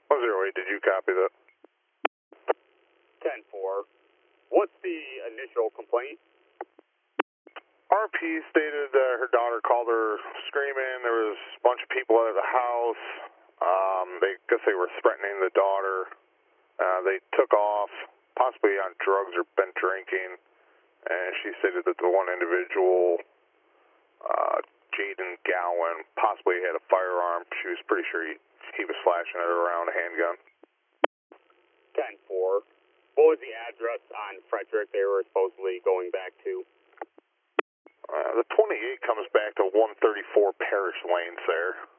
108, did you copy that? 10-4. What's the initial complaint? RP stated her daughter called her screaming. There was a bunch of people out of the house. They guess they were threatening the daughter. They took off, possibly on drugs or been drinking, and she stated that the one individual, Jaden Gowan, possibly had a firearm. She was pretty sure he was flashing it around a handgun. 10-4. What was the address on Frederick they were supposedly going back to? The 28 comes back to 134 Parish Lanes there.